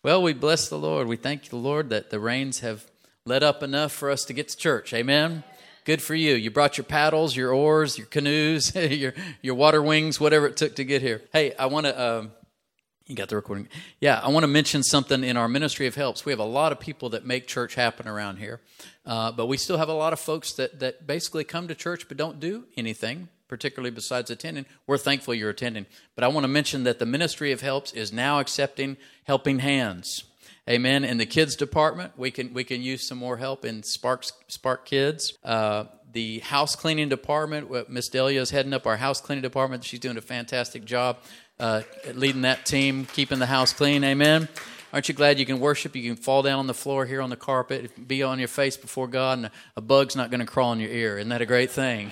Well, we bless the Lord. We thank the Lord that the rains have let up enough for us to get to church. Amen? Good for you. You brought your paddles, your oars, your canoes, your water wings, whatever it took to get here. Hey, I want to... You got the recording? Yeah, I want to mention something in our Ministry of Helps. We have a lot of people that make church happen around here, but we still have a lot of folks that basically come to church but don't do anything, particularly besides attending. We're thankful you're attending. But I want to mention that the Ministry of Helps is now accepting helping hands. Amen. In the kids department, we can use some more help in Spark Kids. The house cleaning department, Miss Delia is heading up our house cleaning department. She's doing a fantastic job leading that team, keeping the house clean. Amen. Aren't you glad you can worship? You can fall down on the floor here on the carpet, be on your face before God, and a bug's not going to crawl in your ear. Isn't that a great thing?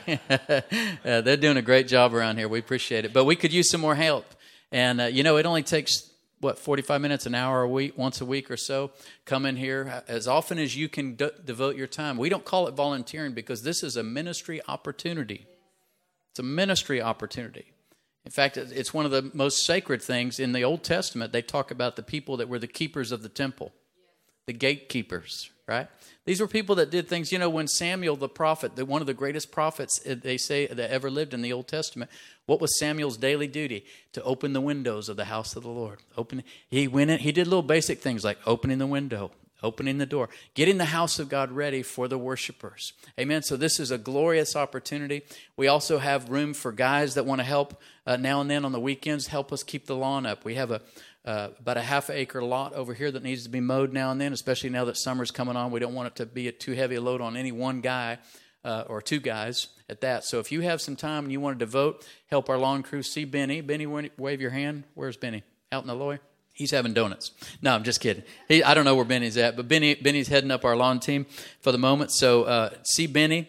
They're doing a great job around here. We appreciate it. But we could use some more help. And, it only takes, 45 minutes, an hour a week, once a week or so. Come in here as often as you can devote your time. We don't call it volunteering because this is a ministry opportunity. It's a ministry opportunity. In fact, it's one of the most sacred things. In the Old Testament, they talk about the people that were the keepers of the temple, the gatekeepers, right? These were people that did things, when Samuel the prophet, one of the greatest prophets, they say, that ever lived in the Old Testament, what was Samuel's daily duty? To open the windows of the house of the Lord. He went in, he did little basic things like opening the window, opening the door, getting the house of God ready for the worshipers. Amen. So this is a glorious opportunity. We also have room for guys that want to help now and then on the weekends, help us keep the lawn up. We have about a half-acre lot over here that needs to be mowed now and then, especially now that summer's coming on. We don't want it to be too heavy a load on any one guy or two guys at that. So if you have some time and you want to devote, help our lawn crew. See Benny. Benny, wave your hand. Where's Benny? Out in the lobby? He's having donuts. No, I'm just kidding. I don't know where Benny's at, but Benny's heading up our lawn team for the moment. So see Benny,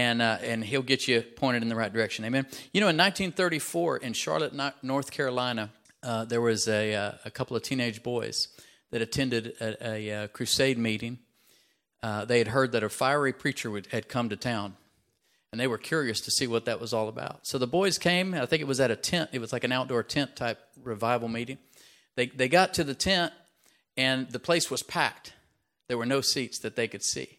and he'll get you pointed in the right direction. Amen. In 1934 in Charlotte, North Carolina, there was a couple of teenage boys that attended a crusade meeting. They had heard that a fiery preacher had come to town, and they were curious to see what that was all about. So the boys came. I think it was at a tent. It was like an outdoor tent type revival meeting. They got to the tent, and the place was packed. There were no seats that they could see.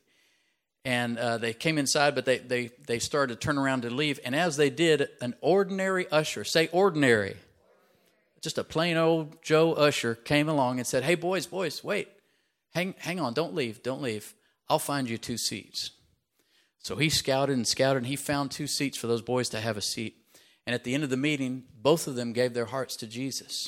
And they came inside, but they started to turn around to leave. And as they did, an ordinary usher, say ordinary, just a plain old Joe usher came along and said, "Hey, boys, wait. Hang on, don't leave. I'll find you 2 seats." So he scouted, and he found 2 seats for those boys to have a seat. And at the end of the meeting, both of them gave their hearts to Jesus.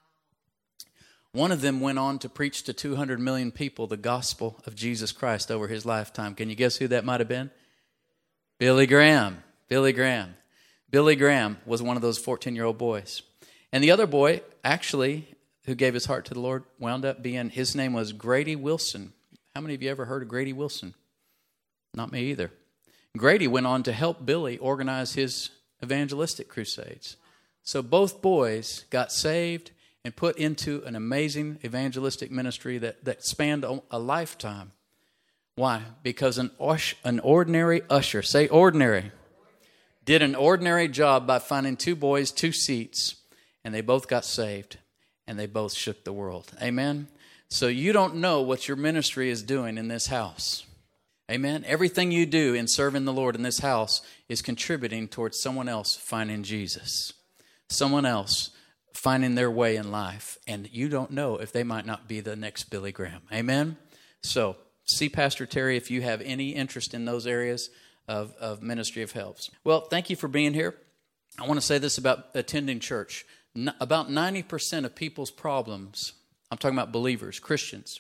One of them went on to preach to 200 million people the gospel of Jesus Christ over his lifetime. Can you guess who that might have been? Billy Graham. Billy Graham was one of those 14-year-old boys. And the other boy, actually, who gave his heart to the Lord, wound up being, his name was Grady Wilson. How many of you ever heard of Grady Wilson? Not me either. Grady went on to help Billy organize his evangelistic crusades. So both boys got saved and put into an amazing evangelistic ministry that spanned a lifetime. Why? Because an ordinary usher, say ordinary, did an ordinary job by finding 2 boys, 2 seats, and they both got saved, and they both shook the world. Amen? So you don't know what your ministry is doing in this house. Amen? Everything you do in serving the Lord in this house is contributing towards someone else finding Jesus. Someone else finding their way in life, and you don't know if they might not be the next Billy Graham. Amen? So, see Pastor Terry if you have any interest in those areas of Ministry of Helps. Well, thank you for being here. I want to say this about attending church. About 90% of people's problems, I'm talking about believers, Christians,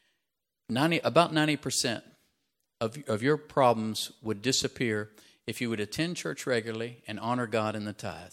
about 90% of your problems would disappear if you would attend church regularly and honor God in the tithe.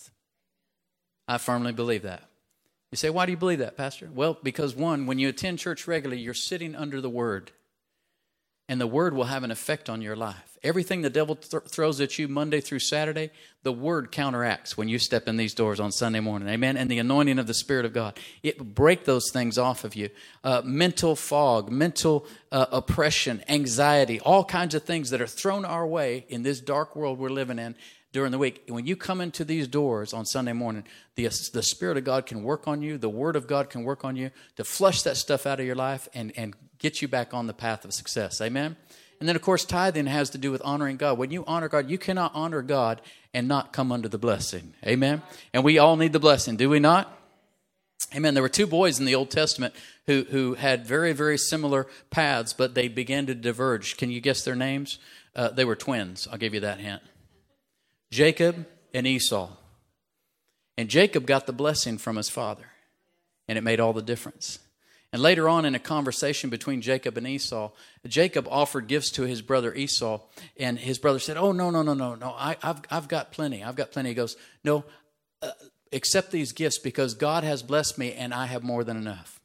I firmly believe that. You say, why do you believe that, Pastor? Well, because one, when you attend church regularly, you're sitting under the Word. And the Word will have an effect on your life. Everything the devil throws at you Monday through Saturday, the Word counteracts when you step in these doors on Sunday morning. Amen? And the anointing of the Spirit of God. It will break those things off of you. Mental fog, mental oppression, anxiety, all kinds of things that are thrown our way in this dark world we're living in. during the week. When you come into these doors on Sunday morning, the Spirit of God can work on you. The Word of God can work on you to flush that stuff out of your life and get you back on the path of success. Amen? And then, of course, tithing has to do with honoring God. When you honor God, you cannot honor God and not come under the blessing. Amen? And we all need the blessing, do we not? Amen. There were two boys in the Old Testament who had very, very similar paths, but they began to diverge. Can you guess their names? They were twins. I'll give you that hint. Jacob and Esau. And Jacob got the blessing from his father, and it made all the difference. And later on in a conversation between Jacob and Esau, Jacob offered gifts to his brother Esau, and his brother said, "Oh, no, I've got plenty. I've got plenty." He goes, "No, accept these gifts because God has blessed me and I have more than enough."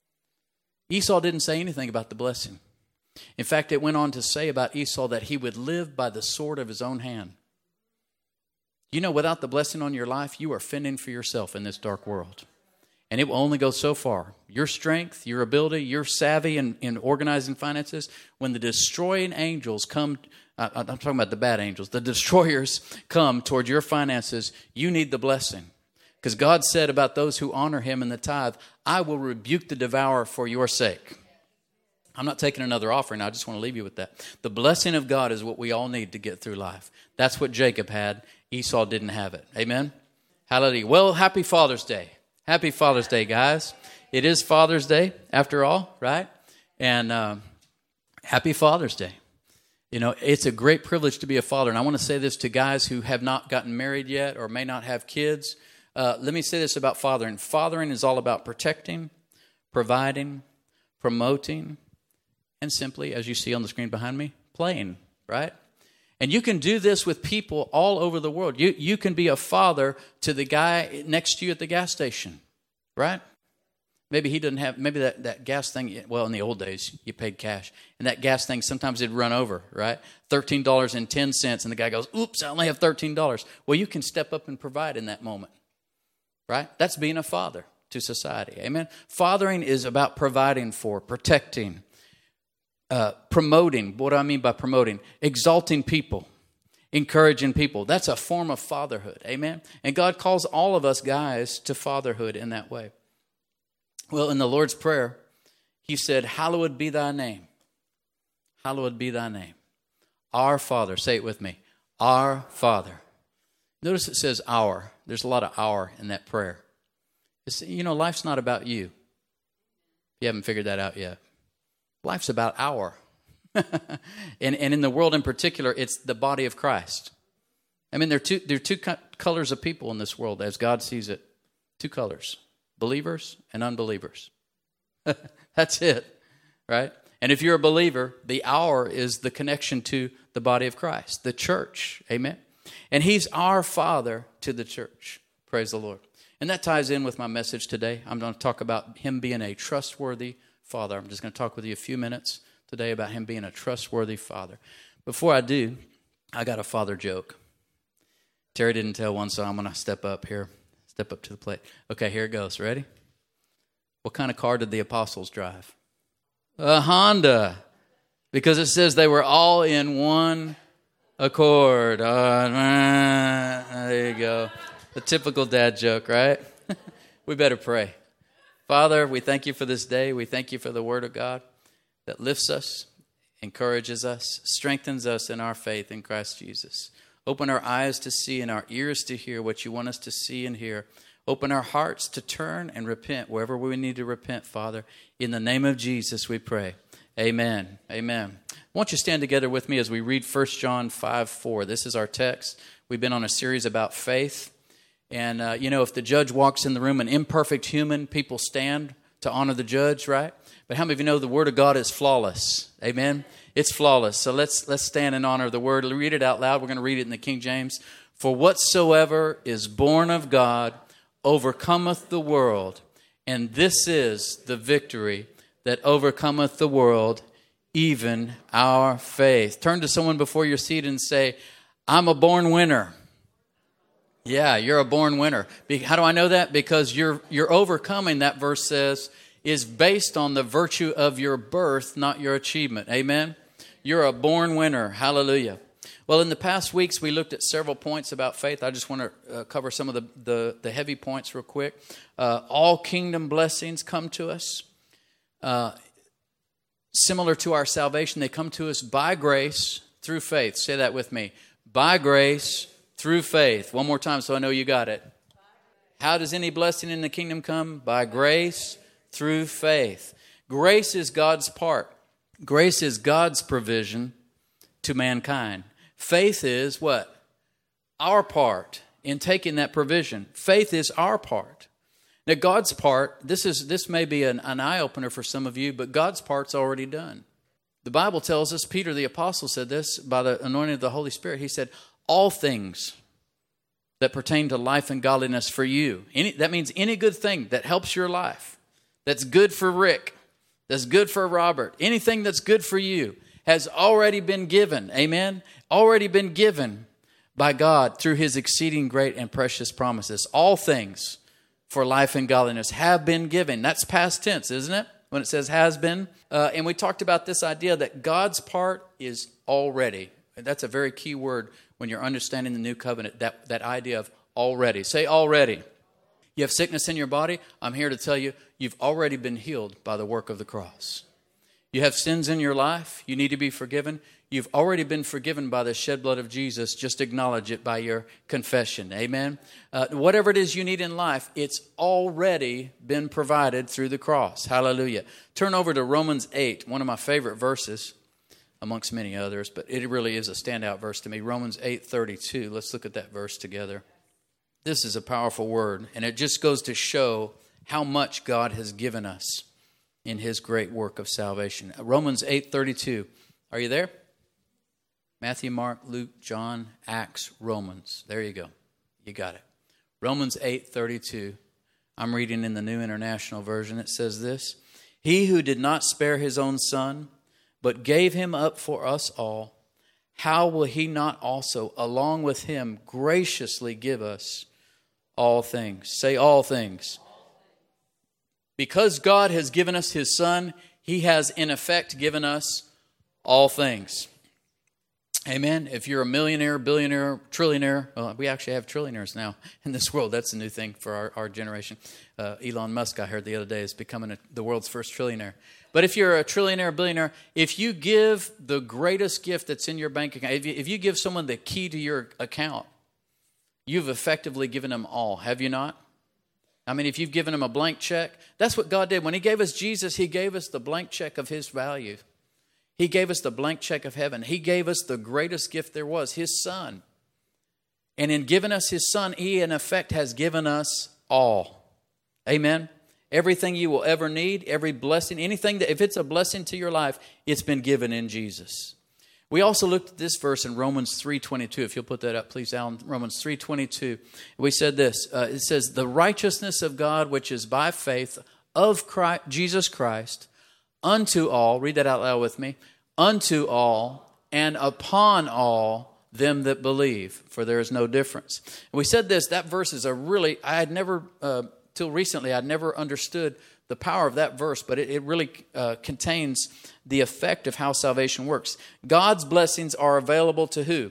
Esau didn't say anything about the blessing. In fact, it went on to say about Esau that he would live by the sword of his own hand. You know, without the blessing on your life, you are fending for yourself in this dark world. And it will only go so far. Your strength, your ability, your savvy in organizing finances, when the destroying angels come, I'm talking about the bad angels, the destroyers come toward your finances, you need the blessing. Because God said about those who honor him in the tithe, "I will rebuke the devourer for your sake." I'm not taking another offering. I just want to leave you with that. The blessing of God is what we all need to get through life. That's what Jacob had. Esau didn't have it. Amen? Hallelujah. Well, happy Father's Day. Happy Father's Day, guys. It is Father's Day, after all, right? And happy Father's Day. You know, it's a great privilege to be a father. And I want to say this to guys who have not gotten married yet or may not have kids. Let me say this about fathering. Fathering is all about protecting, providing, promoting, and simply, as you see on the screen behind me, playing, right? And you can do this with people all over the world. You can be a father to the guy next to you at the gas station, right? Maybe he doesn't have, maybe that gas thing, well, in the old days, you paid cash. And that gas thing, sometimes it'd run over, right? $13.10, and the guy goes, "Oops, I only have $13. Well, you can step up and provide in that moment, right? That's being a father to society, amen? Fathering is about providing for, protecting, promoting. What do I mean by promoting? Exalting people, encouraging people. That's a form of fatherhood, amen? And God calls all of us guys to fatherhood in that way. Well, in the Lord's Prayer, he said, "Hallowed be thy name. Hallowed be thy name. Our Father." Say it with me. Our Father. Notice it says our. There's a lot of our in that prayer. You know, life's not about you. If you haven't figured that out yet. Life's about our. and in the world in particular, it's the body of Christ. I mean, there are two colors of people in this world as God sees it. Two colors. Believers and unbelievers. That's it, right? And if you're a believer, the our is the connection to the body of Christ, the church, amen? And he's our Father to the church, praise the Lord. And that ties in with my message today. I'm going to talk about him being a trustworthy father. I'm just going to talk with you a few minutes today about him being a trustworthy father. Before I do, I got a father joke. Terry didn't tell one, so I'm going to step up here. Step up to the plate. Okay, here it goes. Ready? What kind of car did the apostles drive? A Honda. Because it says they were all in one accord. There you go. The typical dad joke, right? We better pray. Father, we thank you for this day. We thank you for the word of God that lifts us, encourages us, strengthens us in our faith in Christ Jesus. Open our eyes to see and our ears to hear what you want us to see and hear. Open our hearts to turn and repent wherever we need to repent, Father. In the name of Jesus, we pray. Amen. Amen. Won't you stand together with me as we read 1 John 5:4. This is our text. We've been on a series about faith. And, if the judge walks in the room, an imperfect human, people stand to honor the judge, right? But how many of you know the Word of God is flawless? Amen? It's flawless. So let's stand in honor of the Word. Read it out loud. We're going to read it in the King James. "For whatsoever is born of God overcometh the world, and this is the victory that overcometh the world, even our faith." Turn to someone before your seat and say, "I'm a born winner." Yeah, you're a born winner. How do I know that? Because you're overcoming, that verse says, is based on the virtue of your birth, not your achievement. Amen? You're a born winner. Hallelujah. Well, in the past weeks, we looked at several points about faith. I just want to cover some of the heavy points real quick. All kingdom blessings come to us. Similar to our salvation, they come to us by grace through faith. Say that with me. By grace through faith. One more time so I know you got it. How does any blessing in the kingdom come? By grace through faith. Grace is God's part. Grace is God's provision to mankind. Faith is what? Our part in taking that provision. Faith is our part. Now God's part, this may be an eye-opener for some of you, but God's part's already done. The Bible tells us, Peter the apostle said this, by the anointing of the Holy Spirit, he said, all things that pertain to life and godliness for you. That means any good thing that helps your life, that's good for Rick, that's good for Robert, anything that's good for you has already been given. Amen? Already been given by God through His exceeding great and precious promises. All things for life and godliness have been given. That's past tense, isn't it? When it says has been. And we talked about this idea that God's part is already. That's a very key word when you're understanding the new covenant, that idea of already. Say already. You have sickness in your body? I'm here to tell you, you've already been healed by the work of the cross. You have sins in your life, you need to be forgiven. You've already been forgiven by the shed blood of Jesus. Just acknowledge it by your confession. Amen? Whatever it is you need in life, it's already been provided through the cross. Hallelujah. Turn over to Romans 8, one of my favorite verses, amongst many others, but it really is a standout verse to me. Romans 8:32. Let's look at that verse together. This is a powerful word, and it just goes to show how much God has given us in His great work of salvation. Romans 8:32. Are you there? Matthew, Mark, Luke, John, Acts, Romans. There you go. You got it. Romans 8:32. I'm reading in the New International Version. It says this: He who did not spare His own Son, but gave Him up for us all, how will He not also, along with Him, graciously give us all things? Say all things. Because God has given us His Son, He has in effect given us all things. Amen. If you're a millionaire, billionaire, trillionaire, well, we actually have trillionaires now in this world. That's a new thing for our generation. Elon Musk, I heard the other day, is becoming the world's first trillionaire. But if you're a trillionaire, billionaire, if you give the greatest gift that's in your bank account, if you give someone the key to your account, you've effectively given them all, have you not? I mean, if you've given them a blank check, that's what God did. When He gave us Jesus, He gave us the blank check of His value. He gave us the blank check of heaven. He gave us the greatest gift there was, His Son. And in giving us His Son, He in effect has given us all. Amen? Everything you will ever need, every blessing, anything that, if it's a blessing to your life, it's been given in Jesus. We also looked at this verse in Romans 3:22. If you'll put that up, please, Alan. Romans 3:22. We said this. It says, the righteousness of God, which is by faith of Christ, Jesus Christ, unto all, read that out loud with me, unto all and upon all them that believe, for there is no difference. And we said this, that verse is I had never, till recently, I'd never understood the power of that verse, but it really contains the effect of how salvation works. God's blessings are available to who?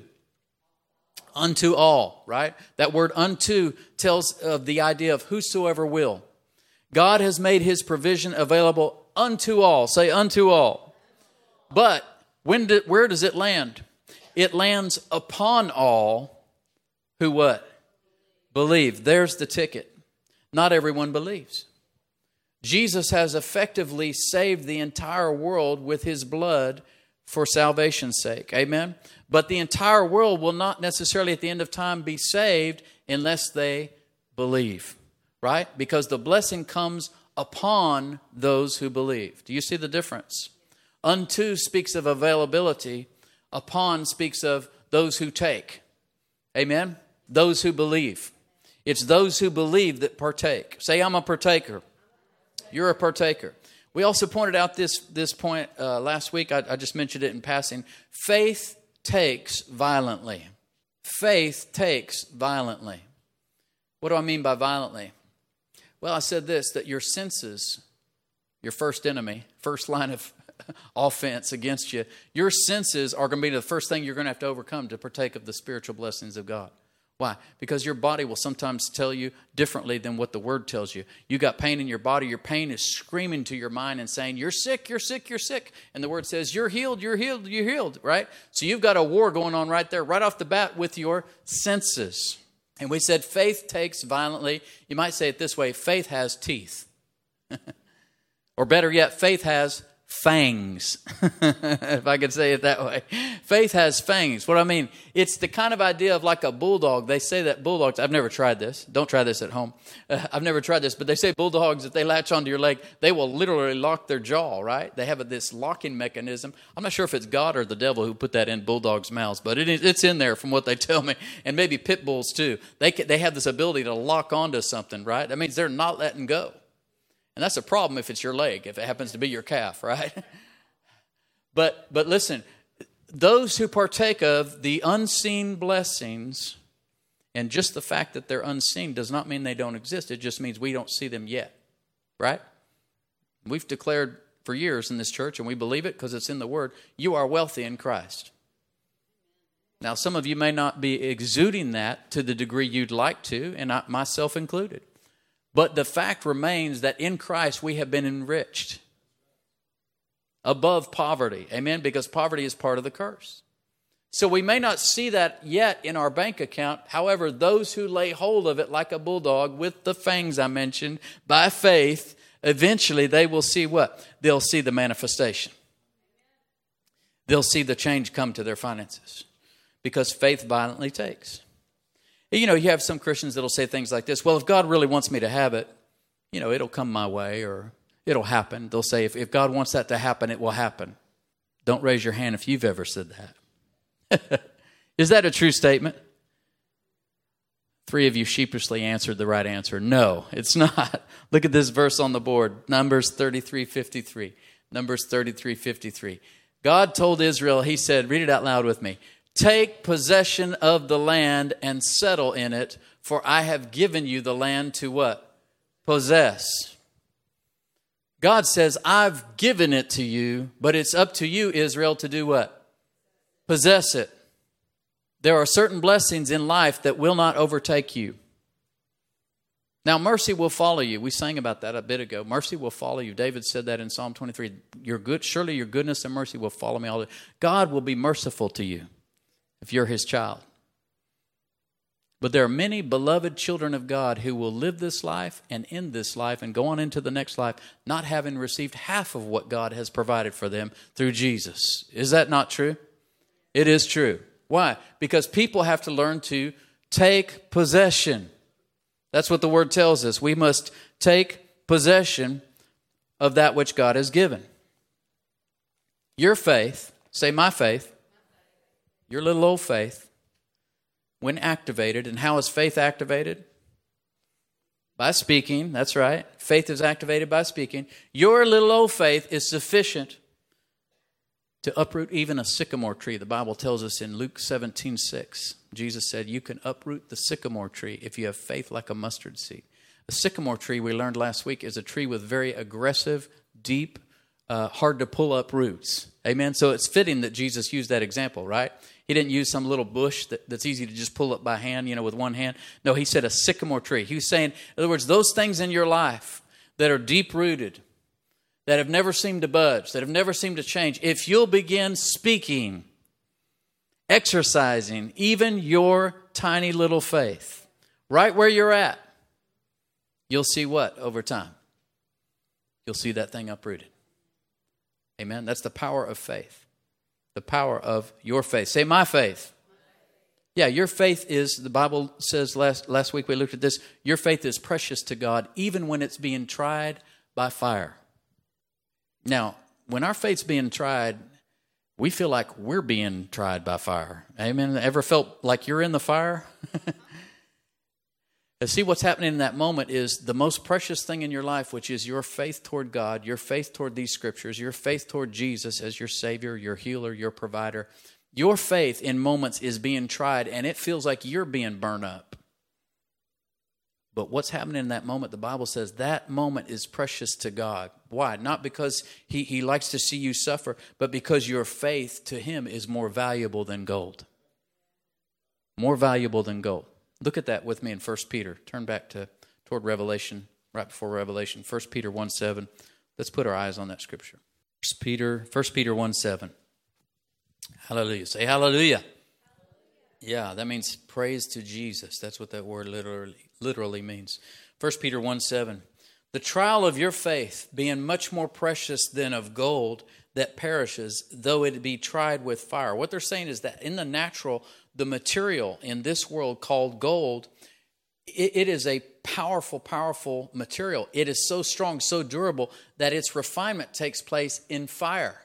Unto all, right? That word unto tells of the idea of whosoever will. God has made His provision available unto all. Say unto all. But where does it land? It lands upon all who what? Believe. There's the ticket. Not everyone believes. Jesus has effectively saved the entire world with His blood for salvation's sake. Amen? But the entire world will not necessarily at the end of time be saved unless they believe. Right? Because the blessing comes upon those who believe. Do you see the difference? Unto speaks of availability. Upon speaks of those who take. Amen? Those who believe. It's those who believe that partake. Say, I'm a partaker. You're a partaker. We also pointed out this point last week. I just mentioned it in passing. Faith takes violently. Faith takes violently. What do I mean by violently? Well, I said this, that your senses, your first enemy, first line of offense against you, your senses are going to be the first thing you're going to have to overcome to partake of the spiritual blessings of God. Why? Because your body will sometimes tell you differently than what the Word tells you. You got pain in your body. Your pain is screaming to your mind and saying, you're sick, you're sick, you're sick. And the Word says, you're healed, you're healed, you're healed, right? So you've got a war going on right there, right off the bat with your senses. And we said faith takes violently. You might say it this way, faith has teeth. Or better yet, faith has fangs, if I could say it that way. Faith has fangs. What I mean, it's the kind of idea of like a bulldog. They say that bulldogs, I've never tried this. Don't try this at home. I've never tried this, but they say bulldogs, if they latch onto your leg, they will literally lock their jaw, right? They have this locking mechanism. I'm not sure if it's God or the devil who put that in bulldogs' mouths, but it's in there from what they tell me. And maybe pit bulls too. They have this ability to lock onto something, right? That means they're not letting go. And that's a problem if it's your leg, if it happens to be your calf, right? But listen, those who partake of the unseen blessings, and just the fact that they're unseen does not mean they don't exist. It just means we don't see them yet, right? We've declared for years in this church, and we believe it because it's in the Word, you are wealthy in Christ. Now, some of you may not be exuding that to the degree you'd like to, and myself included. But the fact remains that in Christ we have been enriched above poverty. Amen? Because poverty is part of the curse. So we may not see that yet in our bank account. However, those who lay hold of it like a bulldog with the fangs I mentioned, by faith, eventually they will see what? They'll see the manifestation. They'll see the change come to their finances. Because faith violently takes. You know, you have some Christians that'll say things like this, well, if God really wants me to have it, you know, it'll come my way or it'll happen. They'll say, if God wants that to happen, it will happen. Don't raise your hand if you've ever said that. Is that a true statement? 3 of you sheepishly answered the right answer. No, it's not. Look at this verse on the board, Numbers 33:53. Numbers 33:53. God told Israel, he said, read it out loud with me. Take possession of the land and settle in it, for I have given you the land to what? Possess. God says, I've given it to you, but it's up to you, Israel, to do what? Possess it. There are certain blessings in life that will not overtake you. Now, mercy will follow you. We sang about that a bit ago. Mercy will follow you. David said that in Psalm 23. Surely your goodness and mercy will follow me all the day. God will be merciful to you if you're his child. But there are many beloved children of God who will live this life and end this life and go on into the next life not having received half of what God has provided for them through Jesus. Is that not true? It is true. Why? Because people have to learn to take possession. That's what the word tells us. We must take possession of that which God has given. Your faith, say my faith, your little old faith, when activated, and how is faith activated? By speaking, that's right. Faith is activated by speaking. Your little old faith is sufficient to uproot even a sycamore tree. The Bible tells us in Luke 17:6, Jesus said, you can uproot the sycamore tree if you have faith like a mustard seed. A sycamore tree, we learned last week, is a tree with very aggressive, deep, hard to pull up roots. Amen? So it's fitting that Jesus used that example, right? He didn't use some little bush that's easy to just pull up by hand, with one hand. No, he said a sycamore tree. He was saying, in other words, those things in your life that are deep-rooted, that have never seemed to budge, that have never seemed to change, if you'll begin speaking, exercising even your tiny little faith, right where you're at, you'll see what over time? You'll see that thing uprooted. Amen? That's the power of faith. The power of your faith. Say, my faith. Yeah, your faith is, the Bible says last week we looked at this, your faith is precious to God even when it's being tried by fire. Now, when our faith's being tried, we feel like we're being tried by fire. Amen? Ever felt like you're in the fire? And see, what's happening in that moment is the most precious thing in your life, which is your faith toward God, your faith toward these scriptures, your faith toward Jesus as your Savior, your healer, your provider. Your faith in moments is being tried, and it feels like you're being burned up. But what's happening in that moment, the Bible says that moment is precious to God. Why? Not because he likes to see you suffer, but because your faith to him is more valuable than gold. More valuable than gold. Look at that with me in 1 Peter. Turn back toward Revelation, right before Revelation. 1 Peter 1:7. Let's put our eyes on that scripture. 1 Peter 1:7. Hallelujah. Say hallelujah. Yeah, that means praise to Jesus. That's what that word literally means. 1 Peter 1:7. The trial of your faith, being much more precious than of gold that perishes, though it be tried with fire. What they're saying is that in the natural, the material in this world called gold, it is a powerful, powerful material. It is so strong, so durable, that its refinement takes place in fire.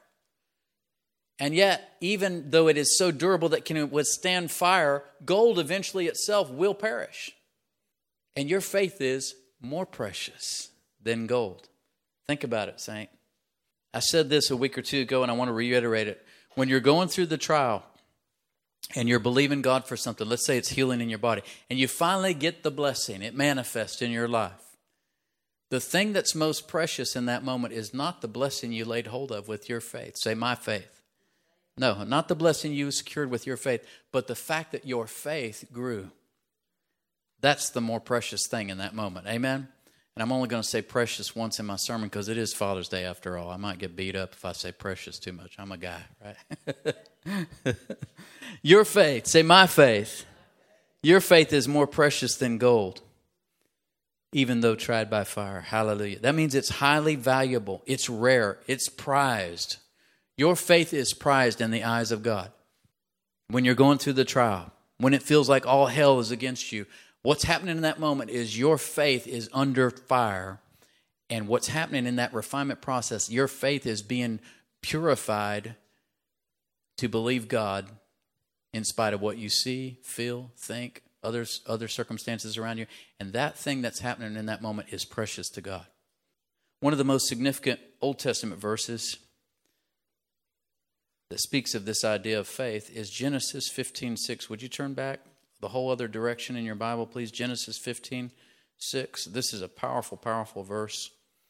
And yet, even though it is so durable that can withstand fire, gold eventually itself will perish. And your faith is more precious than gold. Think about it, saint. I said this a week or two ago, and I want to reiterate it. When you're going through the trial and you're believing God for something, let's say it's healing in your body, and you finally get the blessing, it manifests in your life. The thing that's most precious in that moment is not the blessing you laid hold of with your faith. Say, my faith. No, not the blessing you secured with your faith, but the fact that your faith grew. That's the more precious thing in that moment. Amen? And I'm only going to say precious once in my sermon because it is Father's Day after all. I might get beat up if I say precious too much. I'm a guy, right? Your faith, say my faith. Your faith is more precious than gold, even though tried by fire. Hallelujah. That means it's highly valuable. It's rare. It's prized. Your faith is prized in the eyes of God. When you're going through the trial, when it feels like all hell is against you, what's happening in that moment is your faith is under fire. And what's happening in that refinement process, your faith is being purified to believe God in spite of what you see, feel, think, other circumstances around you. And that thing that's happening in that moment is precious to God. One of the most significant Old Testament verses that speaks of this idea of faith is Genesis 15:6. Would you turn back the whole other direction in your Bible, please? Genesis 15:6. This is a powerful, powerful verse.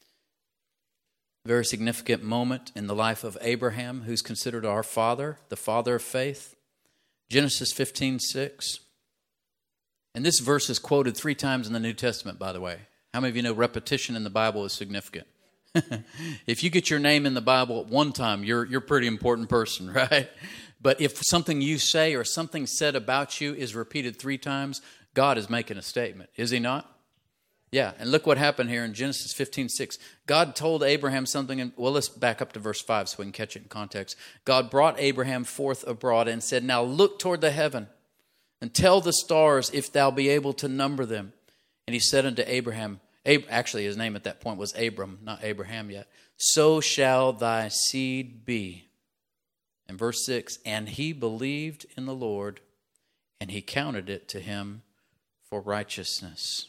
Very significant moment in the life of Abraham, who's considered our father, the father of faith. Genesis 15:6. And this verse is quoted 3 times in the New Testament, by the way. How many of you know repetition in the Bible is significant? If you get your name in the Bible at one time, you're a pretty important person, right? But if something you say or something said about you is repeated 3 times, God is making a statement. Is he not? Yeah, and look what happened here in Genesis 15:6. God told Abraham something, well, let's back up to verse 5 so we can catch it in context. God brought Abraham forth abroad and said, now look toward the heaven and tell the stars if thou be able to number them. And he said unto Abraham, actually his name at that point was Abram, not Abraham yet. So shall thy seed be. And verse 6, and he believed in the Lord, and he counted it to him for righteousness.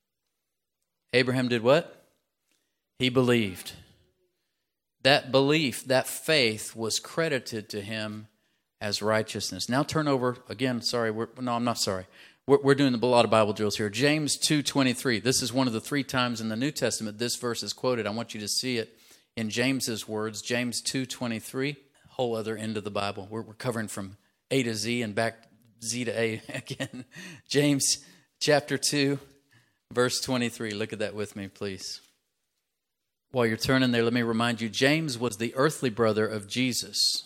Abraham did what? He believed. That belief, that faith was credited to him as righteousness. Now turn over, again, I'm not sorry. We're doing a lot of Bible drills here. James 2:23. This is one of the 3 times in the New Testament this verse is quoted. I want you to see it in James's words. James 2:23. Whole other end of the Bible. We're covering from A to Z and back Z to A again. James chapter 2, verse 23. Look at that with me, please. While you're turning there, let me remind you, James was the earthly brother of Jesus.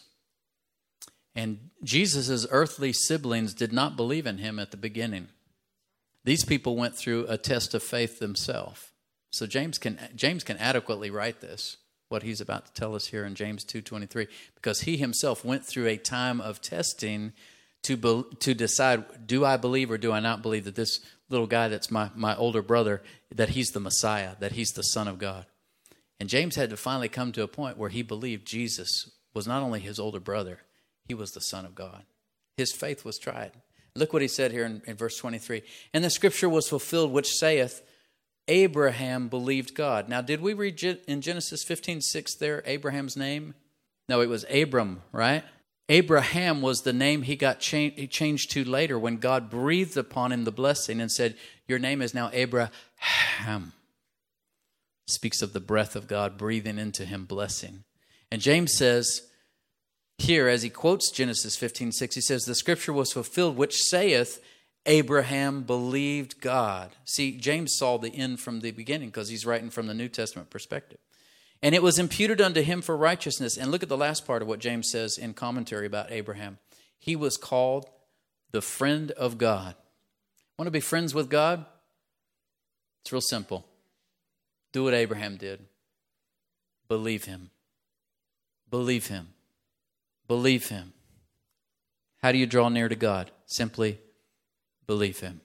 And Jesus' earthly siblings did not believe in him at the beginning. These people went through a test of faith themselves. So James can adequately write this, what he's about to tell us here in James 2:23, because he himself went through a time of testing to decide, do I believe or do I not believe that this little guy that's my older brother, that he's the Messiah, that he's the Son of God. And James had to finally come to a point where he believed Jesus was not only his older brother, he was the Son of God. His faith was tried. Look what he said here in verse 23. And the scripture was fulfilled, which saith, Abraham believed God. Now, did we read in Genesis 15:6 there, Abraham's name? No, it was Abram, right? Abraham was the name he changed to later when God breathed upon him the blessing and said, your name is now Abraham. Speaks of the breath of God breathing into him blessing. And James says here, as he quotes Genesis 15:6, he says, the scripture was fulfilled, which saith, Abraham believed God. See, James saw the end from the beginning because he's writing from the New Testament perspective. And it was imputed unto him for righteousness. And look at the last part of what James says in commentary about Abraham. He was called the friend of God. Want to be friends with God? It's real simple. Do what Abraham did. Believe him. Believe him. Believe him. How do you draw near to God? Simply believe him.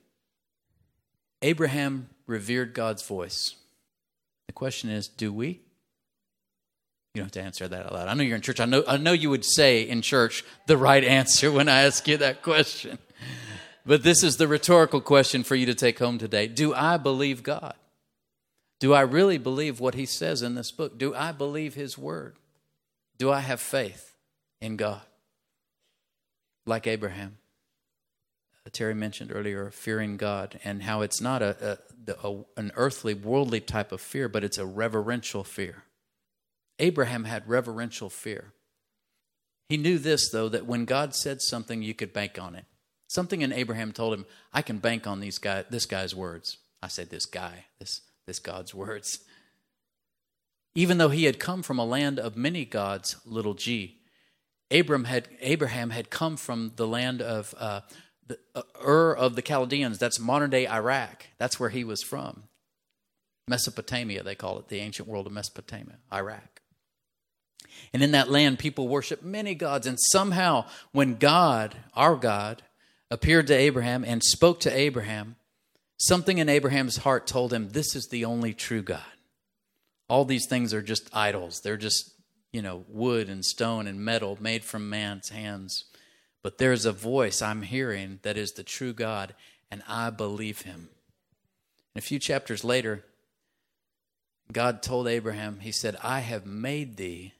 Abraham revered God's voice. The question is, do we? You don't have to answer that out loud. I know you're in church. I know you would say in church the right answer when I ask you that question. But this is the rhetorical question for you to take home today. Do I believe God? Do I really believe what he says in this book? Do I believe his word? Do I have faith in God? Like Abraham. Terry mentioned earlier, fearing God, and how it's not an earthly, worldly type of fear, but it's a reverential fear. Abraham had reverential fear. He knew this, though, that when God said something, you could bank on it. Something in Abraham told him, I can bank on this guy's words. I said this God's words. Even though he had come from a land of many gods, little g, Abraham had come from the land of Ur of the Chaldeans. That's modern-day Iraq. That's where he was from. Mesopotamia, they call it, the ancient world of Mesopotamia, Iraq. And in that land, people worship many gods. And somehow, when God, our God, appeared to Abraham and spoke to Abraham, something in Abraham's heart told him, this is the only true God. All these things are just idols. They're just, wood and stone and metal made from man's hands. But there's a voice I'm hearing that is the true God, and I believe him. And a few chapters later, God told Abraham, he said, I have made thee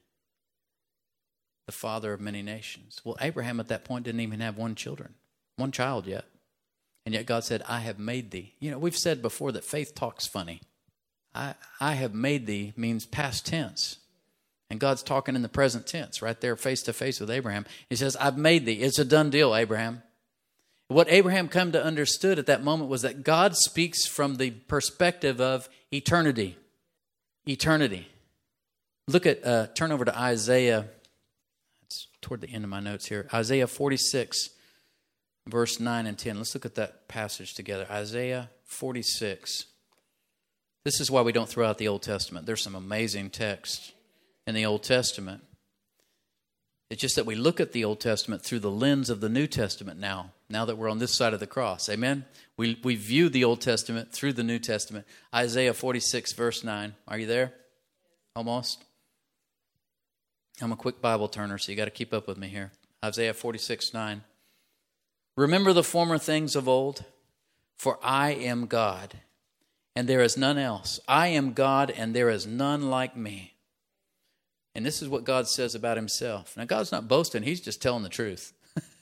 the father of many nations. Well, Abraham at that point didn't even have one child yet. And yet God said, I have made thee. We've said before that faith talks funny. I have made thee means past tense. And God's talking in the present tense right there face to face with Abraham. He says, I've made thee. It's a done deal, Abraham. What Abraham come to understood at that moment was that God speaks from the perspective of eternity. Eternity. Look at, turn over to Isaiah. It's toward the end of my notes here. Isaiah 46, verse 9 and 10. Let's look at that passage together. Isaiah 46. This is why we don't throw out the Old Testament. There's some amazing texts in the Old Testament. It's just that we look at the Old Testament through the lens of the New Testament now that we're on this side of the cross. Amen? We view the Old Testament through the New Testament. Isaiah 46, verse 9. Are you there? Almost? I'm a quick Bible turner, so you got to keep up with me here. Isaiah 46, 9. Remember the former things of old, for I am God, and there is none else. I am God, and there is none like me. And this is what God says about himself. Now, God's not boasting. He's just telling the truth.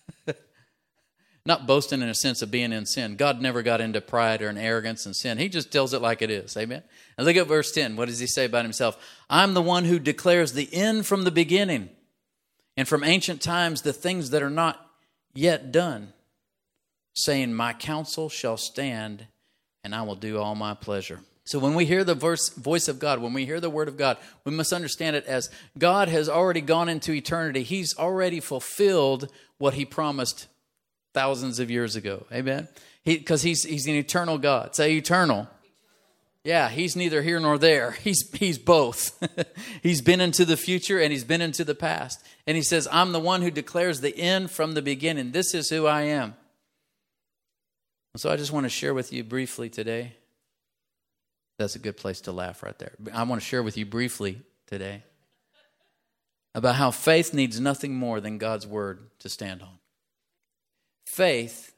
Not boasting in a sense of being in sin. God never got into pride or an arrogance and sin. He just tells it like it is. Amen? And look at verse 10. What does he say about himself? I'm the one who declares the end from the beginning, and from ancient times the things that are not yet done, saying, my counsel shall stand, and I will do all my pleasure. So when we hear the voice of God, when we hear the word of God, we must understand it as God has already gone into eternity. He's already fulfilled what he promised thousands of years ago. Amen? Because he's an eternal God. Say eternal. Yeah, he's neither here nor there. He's both. He's been into the future and he's been into the past. And he says, I'm the one who declares the end from the beginning. This is who I am. So I just want to share with you briefly today. That's a good place to laugh right there. I want to share with you briefly today about how faith needs nothing more than God's word to stand on. Faith,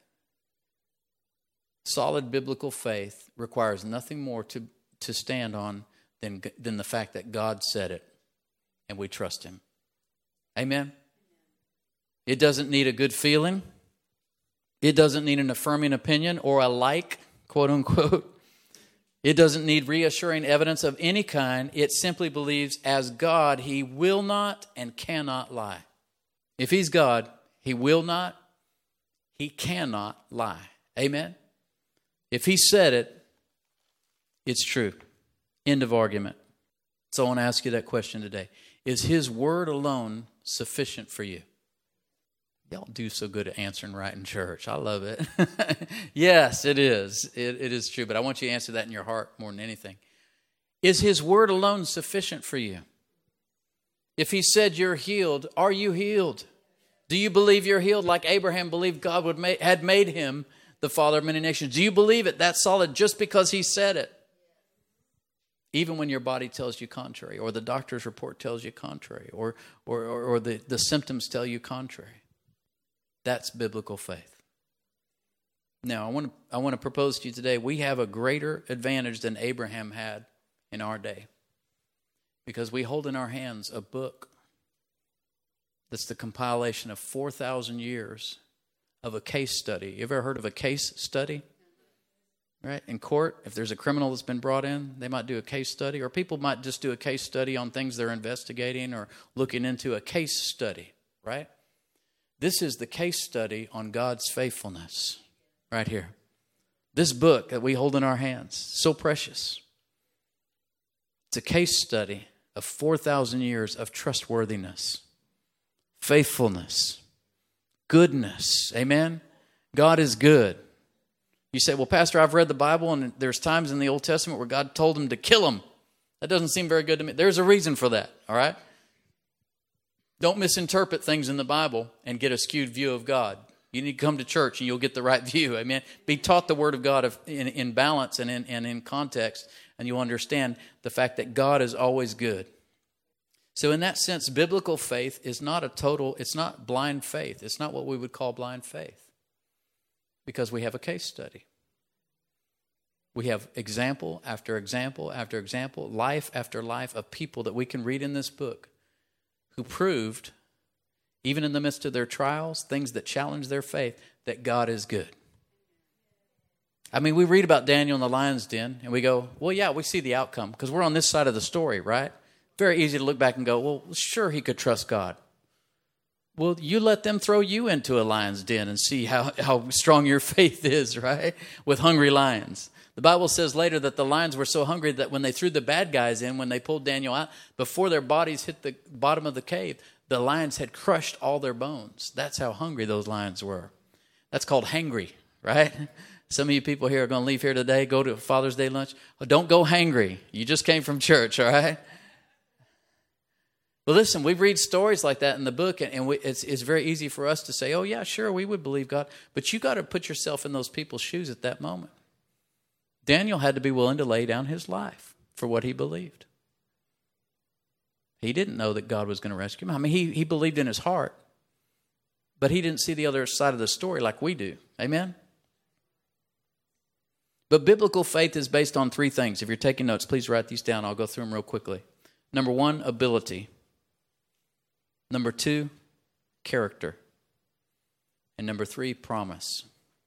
solid biblical faith, requires nothing more to stand on than the fact that God said it and we trust him. Amen? It doesn't need a good feeling. It doesn't need an affirming opinion or a like, quote unquote. It doesn't need reassuring evidence of any kind. It simply believes as God, He will not and cannot lie. If He's God, He will not, He cannot lie. Amen? If He said it, it's true. End of argument. So I want to ask you that question today. Is His word alone sufficient for you? Y'all do so good at answering right in church. I love it. Yes, it is. It is true. But I want you to answer that in your heart more than anything. Is His word alone sufficient for you? If He said you're healed, are you healed? Do you believe you're healed like Abraham believed God had made him the father of many nations? Do you believe it that solid just because He said it? Even when your body tells you contrary, or the doctor's report tells you contrary, or the symptoms tell you contrary. That's biblical faith. Now, I want to propose to you today, we have a greater advantage than Abraham had in our day, because we hold in our hands a book that's the compilation of 4,000 years of a case study. You ever heard of a case study? Right? In court, if there's a criminal that's been brought in, they might do a case study, or people might just do a case study on things they're investigating or looking into. A case study, right? This is the case study on God's faithfulness right here. This book that we hold in our hands, so precious. It's a case study of 4,000 years of trustworthiness, faithfulness, goodness. Amen? God is good. You say, well, Pastor, I've read the Bible, and there's times in the Old Testament where God told him to kill him. That doesn't seem very good to me. There's a reason for that, all right? Don't misinterpret things in the Bible and get a skewed view of God. You need to come to church and you'll get the right view. Amen. Be taught the Word of God in balance and in context, and you'll understand the fact that God is always good. So in that sense, biblical faith is not it's not blind faith. It's not what we would call blind faith, because we have a case study. We have example after example after example, life after life of people that we can read in this book who proved, even in the midst of their trials, things that challenge their faith, that God is good. I mean, we read about Daniel in the lion's den, and we go, well, yeah, we see the outcome, because we're on this side of the story, right? Very easy to look back and go, well, sure, he could trust God. Well, you let them throw you into a lion's den and see how strong your faith is, right? With hungry lions. The Bible says later that the lions were so hungry that when they threw the bad guys in, when they pulled Daniel out, before their bodies hit the bottom of the cave, the lions had crushed all their bones. That's how hungry those lions were. That's called hangry, right? Some of you people here are going to leave here today, go to a Father's Day lunch. Well, don't go hangry. You just came from church, all right? Well, listen, we read stories like that in the book, and it's very easy for us to say, oh, yeah, sure, we would believe God. But you got to put yourself in those people's shoes at that moment. Daniel had to be willing to lay down his life for what he believed. He didn't know that God was going to rescue him. I mean, he believed in his heart, but he didn't see the other side of the story like we do. Amen? But biblical faith is based on three things. If you're taking notes, please write these down. I'll go through them real quickly. Number one, ability. Number two, character. And number three, promise.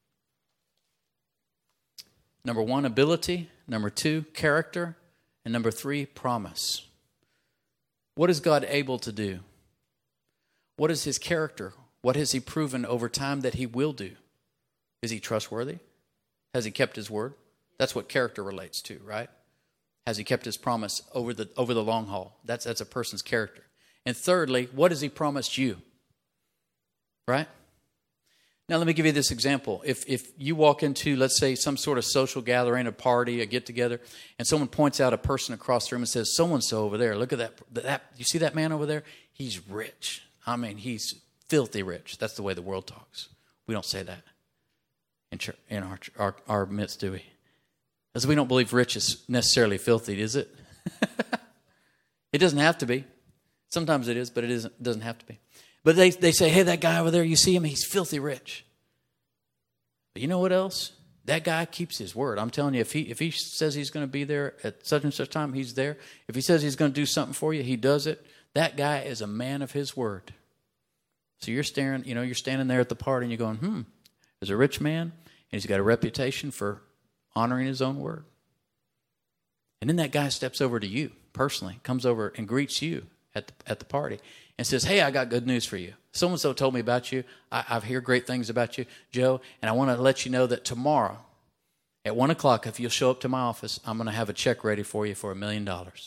Number one, ability. Number two, character. And number three, promise. What is God able to do? What is His character? What has He proven over time that He will do? Is He trustworthy? Has He kept His word? That's what character relates to, right? Has He kept His promise over the long haul? That's a person's character. And thirdly, what has He promised you? Right? Now, let me give you this example. If you walk into, let's say, some sort of social gathering, a party, a get-together, and someone points out a person across the room and says, so-and-so over there, look at that. You see that man over there? He's rich. I mean, he's filthy rich. That's the way the world talks. We don't say that in our midst, do we? Because we don't believe rich is necessarily filthy, is it? It doesn't have to be. Sometimes it is, but it doesn't have to be. But they say, hey, that guy over there, you see him? He's filthy rich. But you know what else? That guy keeps his word. I'm telling you, if he says he's going to be there at such and such time, he's there. If he says he's going to do something for you, he does it. That guy is a man of his word. So you're standing there at the party and you're going, there's a rich man and he's got a reputation for honoring his own word. And then that guy steps over to you personally, comes over and greets you at the party and says, hey, I got good news for you. So-and-so told me about you. I've heard great things about you, Joe, and I want to let you know that tomorrow at 1 o'clock, if you'll show up to my office, I'm going to have a check ready for you for $1 million.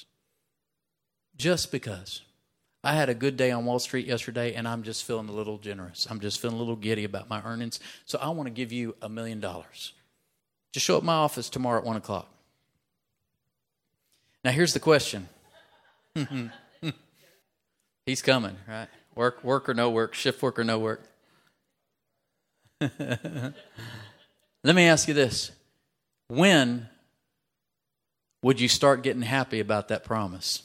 Just because. I had a good day on Wall Street yesterday, and I'm just feeling a little generous. I'm just feeling a little giddy about my earnings, so I want to give you $1 million. Just show up at my office tomorrow at 1 o'clock. Now, here's the question. He's coming, right? Work or no work, shift work or no work. Let me ask you this. When would you start getting happy about that promise?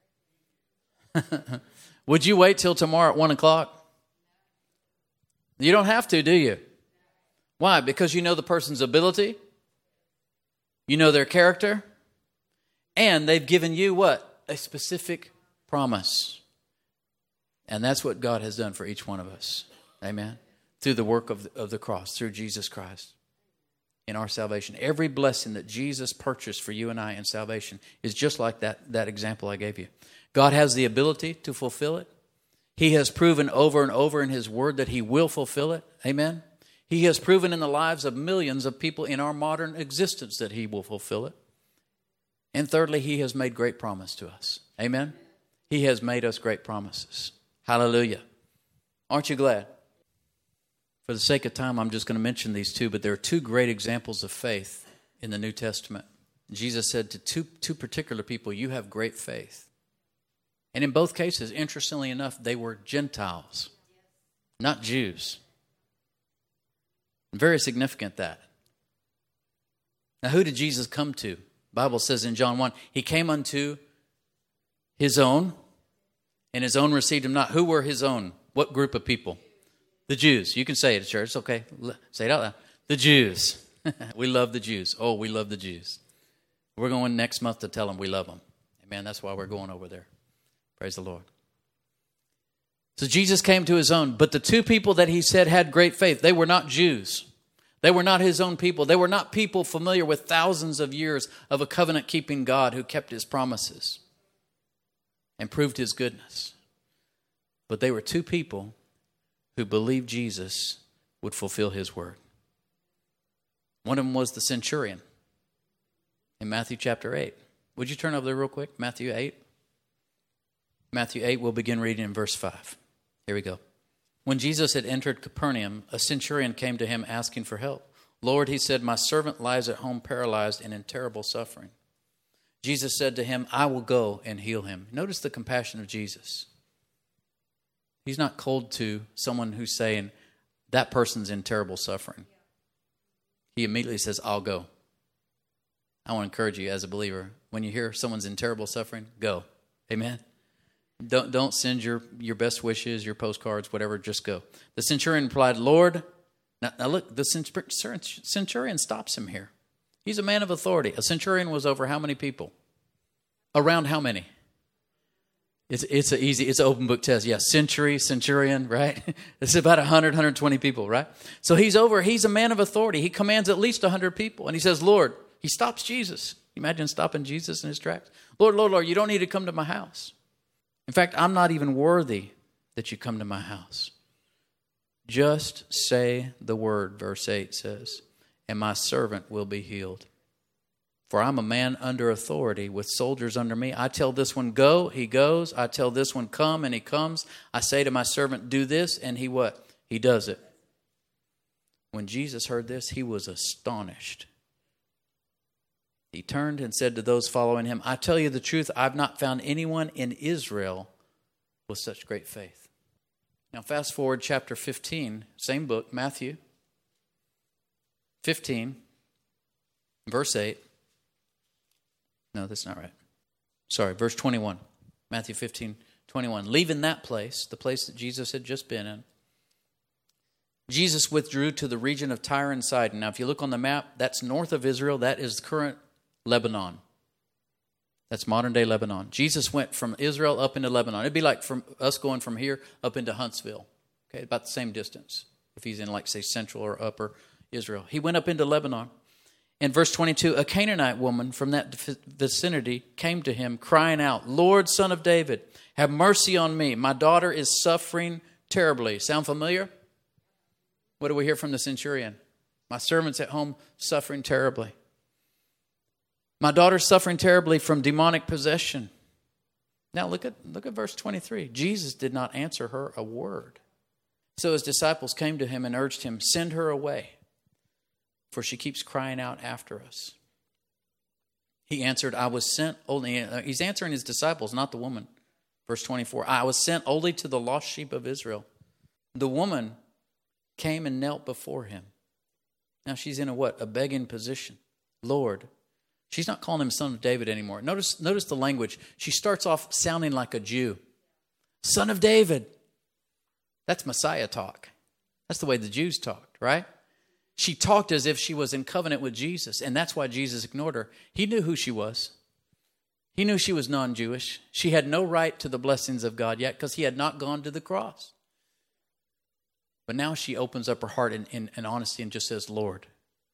Would you wait till tomorrow at 1 o'clock? You don't have to, do you? Why? Because you know the person's ability. You know their character. And they've given you what? A specific promise. And that's what God has done for each one of us. Amen? Through the work of the cross, through Jesus Christ. In our salvation. Every blessing that Jesus purchased for you and I in salvation is just like that example I gave you. God has the ability to fulfill it. He has proven over and over in His Word that He will fulfill it. Amen? He has proven in the lives of millions of people in our modern existence that He will fulfill it. And thirdly, He has made great promise to us. Amen? He has made us great promises. Hallelujah. Aren't you glad? For the sake of time, I'm just going to mention these two, but there are two great examples of faith in the New Testament. Jesus said to two particular people, you have great faith. And in both cases, interestingly enough, they were Gentiles, not Jews. Very significant that. Now, who did Jesus come to? The Bible says in John 1, He came unto His own, and His own received Him not. Who were His own? What group of people? The Jews. You can say it at church. It's okay. Say it out loud. The Jews. We love the Jews. Oh, we love the Jews. We're going next month to tell them we love them. Amen. That's why we're going over there. Praise the Lord. So Jesus came to His own, but the two people that He said had great faith, they were not Jews. They were not His own people. They were not people familiar with thousands of years of a covenant-keeping God who kept His promises and proved His goodness. But they were two people who believed Jesus would fulfill His word. One of them was the centurion in Matthew chapter 8. Would you turn over there real quick? Matthew 8. Matthew 8, we'll begin reading in verse 5. Here we go. When Jesus had entered Capernaum, a centurion came to Him asking for help. Lord, he said, my servant lies at home paralyzed and in terrible suffering. Jesus said to him, I will go and heal him. Notice the compassion of Jesus. He's not cold to someone who's saying, that person's in terrible suffering. He immediately says, I'll go. I want to encourage you as a believer, when you hear someone's in terrible suffering, go. Amen? Don't send your best wishes, your postcards, whatever, just go. The centurion replied, Lord, now look, the centurion stops him here. He's a man of authority. A centurion was over how many people? Around how many? It's an open book test. Yeah, centurion, right? It's about 100, 120 people, right? So he's a man of authority. He commands at least 100 people. And he says, Lord, he stops Jesus. Imagine stopping Jesus in his tracks. Lord, Lord, Lord, you don't need to come to my house. In fact, I'm not even worthy that you come to my house. Just say the word, verse 8 says, and my servant will be healed. For I'm a man under authority with soldiers under me. I tell this one, go, he goes. I tell this one, come, and he comes. I say to my servant, do this, and he what? He does it. When Jesus heard this, he was astonished. He turned and said to those following him, I tell you the truth, I've not found anyone in Israel with such great faith. Now fast forward chapter 15, same book, Matthew 15, verse 8. No, that's not right. Sorry, verse 21. Matthew 15, 21. Leaving that place, the place that Jesus had just been in, Jesus withdrew to the region of Tyre and Sidon. Now, if you look on the map, that's north of Israel. That is current Lebanon. That's modern-day Lebanon. Jesus went from Israel up into Lebanon. It'd be like from us going from here up into Huntsville, Okay, about the same distance if he's in, like, say, central or upper Israel. He went up into Lebanon. In verse 22, a Canaanite woman from that vicinity came to him, crying out, Lord, Son of David, have mercy on me. My daughter is suffering terribly. Sound familiar? What do we hear from the centurion? My servant's at home suffering terribly. My daughter's suffering terribly from demonic possession. Now look at verse 23. Jesus did not answer her a word. So his disciples came to him and urged him, send her away, for she keeps crying out after us. He answered, I was sent only. He's answering his disciples, not the woman. Verse 24, I was sent only to the lost sheep of Israel. The woman came and knelt before him. Now she's in a begging position. Lord. She's not calling him Son of David anymore. Notice the language. She starts off sounding like a Jew. Son of David. That's Messiah talk. That's the way the Jews talked, right? She talked as if she was in covenant with Jesus, and that's why Jesus ignored her. He knew who she was. He knew she was non-Jewish. She had no right to the blessings of God yet because he had not gone to the cross. But now she opens up her heart in honesty and just says, Lord,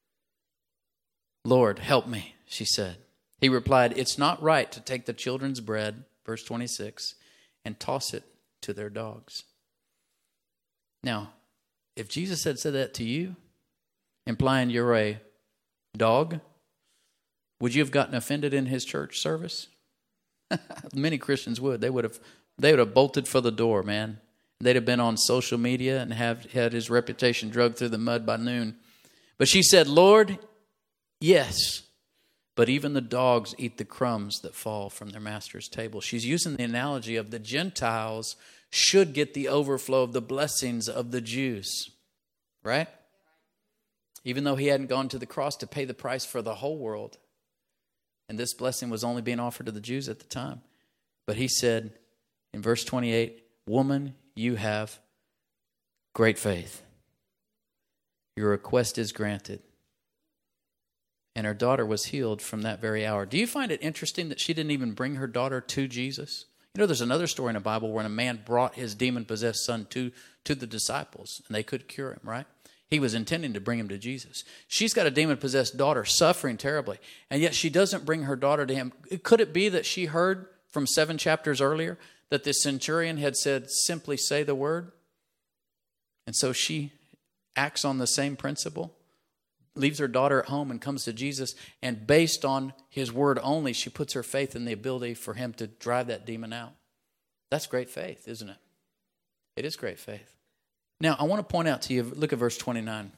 help me, she said. He replied, it's not right to take the children's bread, verse 26, and toss it to their dogs. Now, if Jesus had said that to you, implying you're a dog, would you have gotten offended in his church service? Many Christians would. They would have bolted for the door, man. They'd have been on social media and have had his reputation dragged through the mud by noon. But she said, Lord, yes, but even the dogs eat the crumbs that fall from their master's table. She's using the analogy of the Gentiles should get the overflow of the blessings of the Jews, right? Even though he hadn't gone to the cross to pay the price for the whole world. And this blessing was only being offered to the Jews at the time. But he said in verse 28, woman, you have great faith. Your request is granted. And her daughter was healed from that very hour. Do you find it interesting that she didn't even bring her daughter to Jesus? You know, there's another story in the Bible where a man brought his demon-possessed son to the disciples, and they could cure him, right? He was intending to bring him to Jesus. She's got a demon-possessed daughter suffering terribly, and yet she doesn't bring her daughter to him. Could it be that she heard from 7 chapters earlier that the centurion had said, simply say the word? And so she acts on the same principle, leaves her daughter at home and comes to Jesus, and based on his word only, she puts her faith in the ability for him to drive that demon out. That's great faith, isn't it? It is great faith. Now, I want to point out to you, look at verse 29.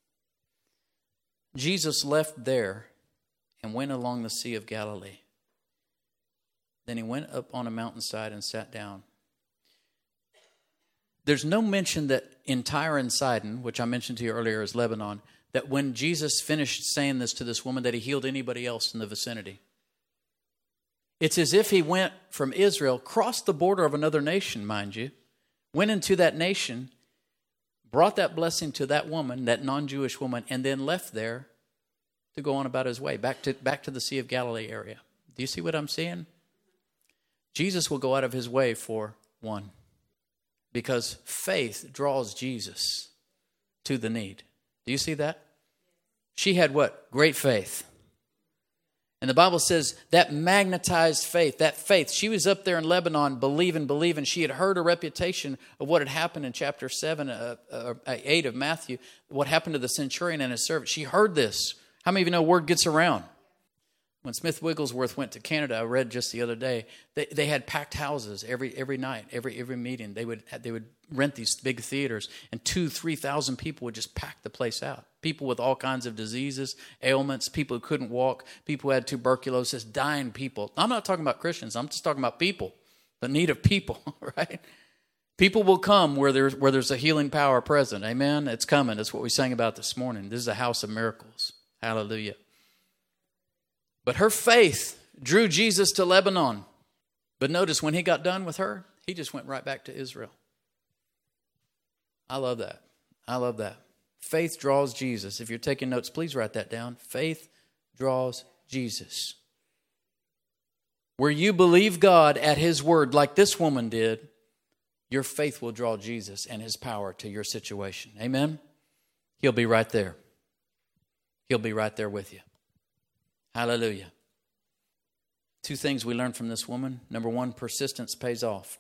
Jesus left there and went along the Sea of Galilee. Then he went up on a mountainside and sat down. There's no mention that in Tyre and Sidon, which I mentioned to you earlier as Lebanon, that when Jesus finished saying this to this woman, that he healed anybody else in the vicinity. It's as if he went from Israel, crossed the border of another nation, mind you, went into that nation, brought that blessing to that woman, that non-Jewish woman, and then left there to go on about his way, back to the Sea of Galilee area. Do you see what I'm seeing? Jesus will go out of his way for one, because faith draws Jesus to the need. Do you see that? She had what? Great faith. And the Bible says that magnetized faith, that faith, she was up there in Lebanon believing. She had heard a reputation of what had happened in chapter 8 of Matthew, what happened to the centurion and his servant. She heard this. How many of you know word gets around? When Smith Wigglesworth went to Canada, I read just the other day, they had packed houses every night, every meeting. They would rent these big theaters, and 2,000-3,000 people would just pack the place out. People with all kinds of diseases, ailments, people who couldn't walk, people who had tuberculosis, dying people. I'm not talking about Christians. I'm just talking about people, the need of people, right? People will come where there's a healing power present. Amen? It's coming. That's what we sang about this morning. This is a house of miracles. Hallelujah. But her faith drew Jesus to Lebanon. But notice when he got done with her, he just went right back to Israel. I love that. I love that. Faith draws Jesus. If you're taking notes, please write that down. Faith draws Jesus. Where you believe God at his word like this woman did, your faith will draw Jesus and his power to your situation. Amen? He'll be right there. He'll be right there with you. Hallelujah. 2 things we learned from this woman. Number 1, persistence pays off.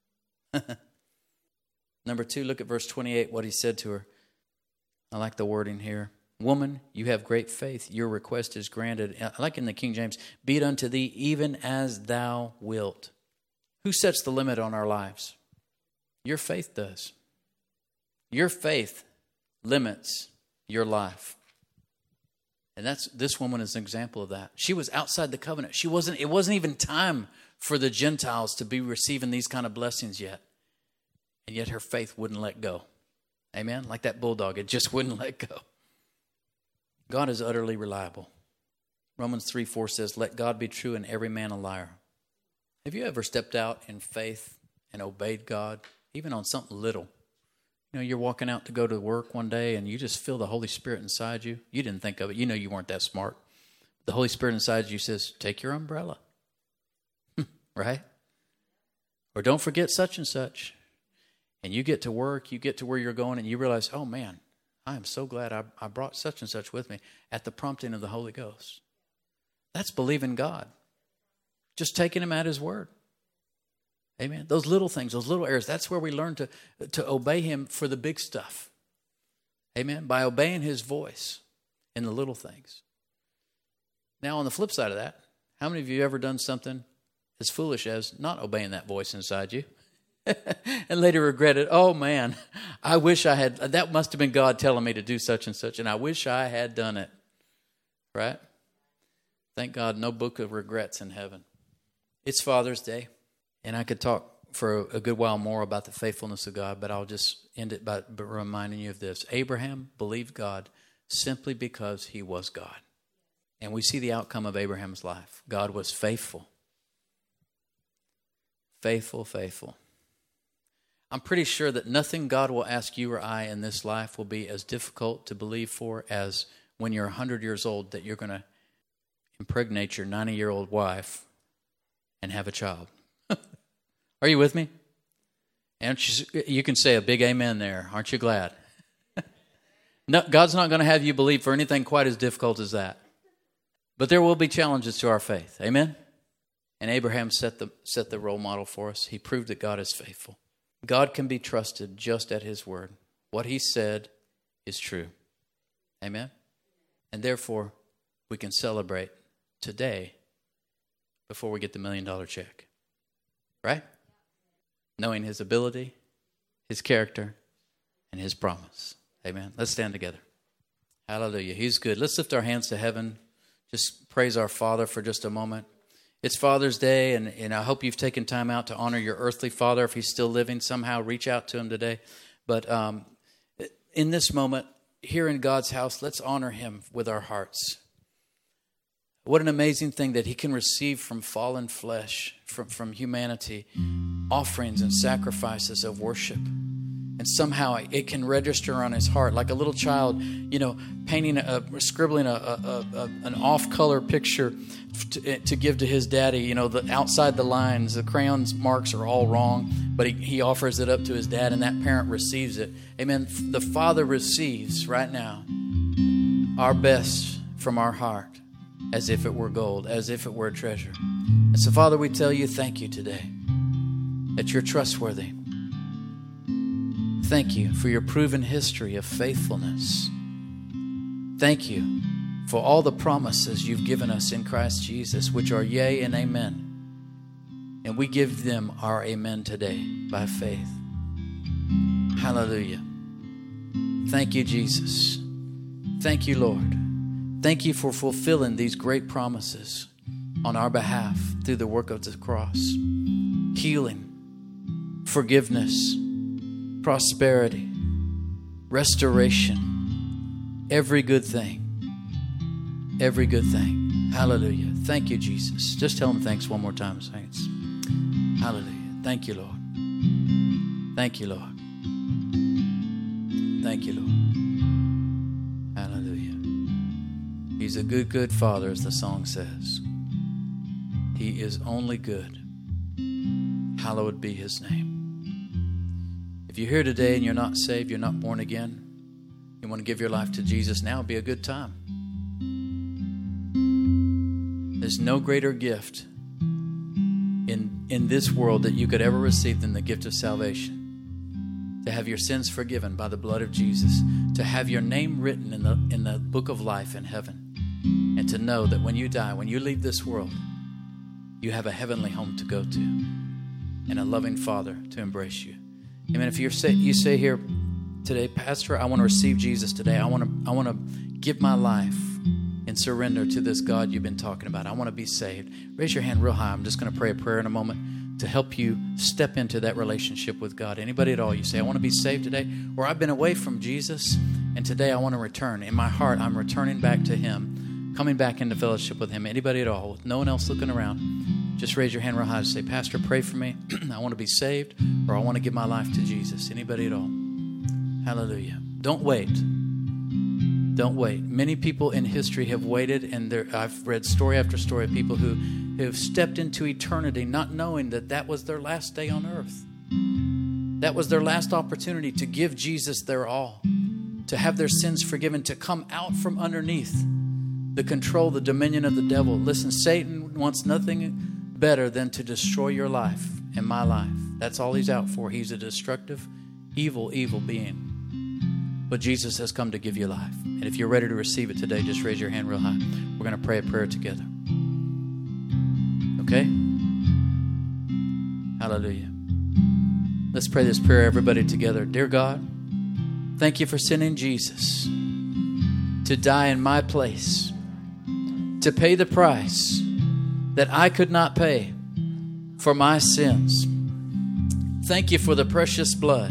Number 2, look at verse 28, what he said to her. I like the wording here. Woman, you have great faith. Your request is granted. I like in the King James, be it unto thee even as thou wilt. Who sets the limit on our lives? Your faith does. Your faith limits your life. And this woman is an example of that. She was outside the covenant. It wasn't even time for the Gentiles to be receiving these kind of blessings yet. And yet her faith wouldn't let go. Amen? Like that bulldog, it just wouldn't let go. God is utterly reliable. Romans 3:4 says, let God be true and every man a liar. Have you ever stepped out in faith and obeyed God, even on something little? You know, you're walking out to go to work one day and you just feel the Holy Spirit inside you. You didn't think of it. You know you weren't that smart. The Holy Spirit inside you says, take your umbrella. Right? Or don't forget such and such. And you get to work, you get to where you're going, and you realize, oh man, I am so glad I brought such and such with me at the prompting of the Holy Ghost. That's believing God. Just taking him at his word. Amen. Those little things, those little areas, that's where we learn to obey him for the big stuff. Amen. By obeying his voice in the little things. Now, on the flip side of that, how many of you ever done something as foolish as not obeying that voice inside you? And later regretted, oh man, I wish I had, that must have been God telling me to do such and such, and I wish I had done it. Right? Thank God, no book of regrets in heaven. It's Father's Day. And I could talk for a good while more about the faithfulness of God, but I'll just end it by reminding you of this. Abraham believed God simply because he was God. And we see the outcome of Abraham's life. God was faithful. Faithful, faithful. I'm pretty sure that nothing God will ask you or I in this life will be as difficult to believe for as when you're 100 years old that you're going to impregnate your 90-year-old wife and have a child. Are you with me? And you can say a big amen there. Aren't you glad? No, God's not going to have you believe for anything quite as difficult as that. But there will be challenges to our faith. Amen? And Abraham set the role model for us. He proved that God is faithful. God can be trusted just at his word. What he said is true. Amen? And therefore, we can celebrate today before we get the $1 million check. Right? Knowing his ability, his character, and his promise. Amen. Let's stand together. Hallelujah. He's good. Let's lift our hands to heaven. Just praise our Father for just a moment. It's Father's Day, and I hope you've taken time out to honor your earthly father. If he's still living, somehow reach out to him today. But in this moment, here in God's house, let's honor him with our hearts. What an amazing thing that he can receive from fallen flesh, from humanity, offerings and sacrifices of worship. And somehow it can register on his heart like a little child, scribbling an off-color picture to give to his daddy. The outside the lines, the crayon's marks are all wrong, but he offers it up to his dad, and that parent receives it. Amen. The Father receives right now our best from our heart, as if it were gold, as if it were a treasure. And so, Father, we tell you thank you today that you're trustworthy. Thank you for your proven history of faithfulness. Thank you for all the promises you've given us in Christ Jesus, which are yea and amen. And we give them our amen today by faith. Hallelujah. Thank you, Jesus. Thank you, Lord. Thank you for fulfilling these great promises on our behalf through the work of the cross. Healing, forgiveness, prosperity, restoration, every good thing. Every good thing. Hallelujah. Thank you, Jesus. Just tell him thanks one more time, saints. Hallelujah. Thank you, Lord. Thank you, Lord. Thank you, Lord. He's a good, good Father, as the song says. He is only good. Hallowed be his name. If you're here today and you're not saved, you're not born again, you want to give your life to Jesus, now would be a good time. There's no greater gift in this world that you could ever receive than the gift of salvation. To have your sins forgiven by the blood of Jesus. To have your name written in the book of life in heaven. And to know that when you die, when you leave this world, you have a heavenly home to go to. And a loving Father to embrace you. Amen. If you say here today, Pastor, I want to receive Jesus today. I want to give my life and surrender to this God you've been talking about. I want to be saved. Raise your hand real high. I'm just going to pray a prayer in a moment to help you step into that relationship with God. Anybody at all, you say, I want to be saved today, or I've been away from Jesus, and today I want to return. In my heart, I'm returning back to Him, coming back into fellowship with Him. Anybody at all, with no one else looking around, just raise your hand real high and say, Pastor, pray for me. I want to be saved, or I want to give my life to Jesus. Anybody at all? Hallelujah. Don't wait. Don't wait. Many people in history have waited, and I've read story after story of people who have stepped into eternity not knowing that was their last day on earth. That was their last opportunity to give Jesus their all, to have their sins forgiven, to come out from underneath the control, the dominion of the devil. Listen, Satan wants nothing better than to destroy your life and my life. That's all he's out for. He's a destructive, evil being. But Jesus has come to give you life. And if you're ready to receive it today, just raise your hand real high. We're going to pray a prayer together. Okay? Hallelujah. Let's pray this prayer, everybody, together. Dear God, thank you for sending Jesus to die in my place, to pay the price that I could not pay for my sins. Thank you for the precious blood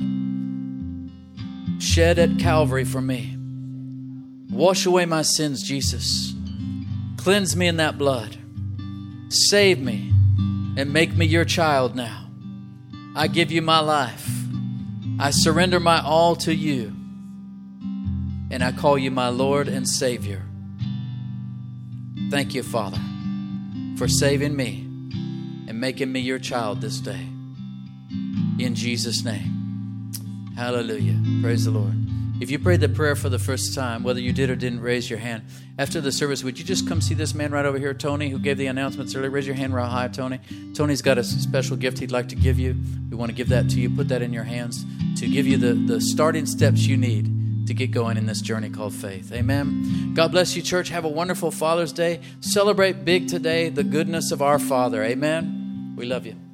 shed at Calvary for me. Wash away my sins, Jesus. Cleanse me in that blood. Save me and make me your child now. I give you my life. I surrender my all to you. And I call you my Lord and Savior. Thank you, Father, for saving me and making me your child this day. In Jesus' name. Hallelujah. Praise the Lord. If you prayed the prayer for the first time, whether you did or didn't raise your hand, after the service, would you just come see this man right over here, Tony, who gave the announcements earlier? Raise your hand real high, Tony. Tony's got a special gift he'd like to give you. We want to give that to you. Put that in your hands to give you the starting steps you need to get going in this journey called faith. Amen. God bless you, church. Have a wonderful Father's Day. Celebrate big today the goodness of our Father. Amen. We love you.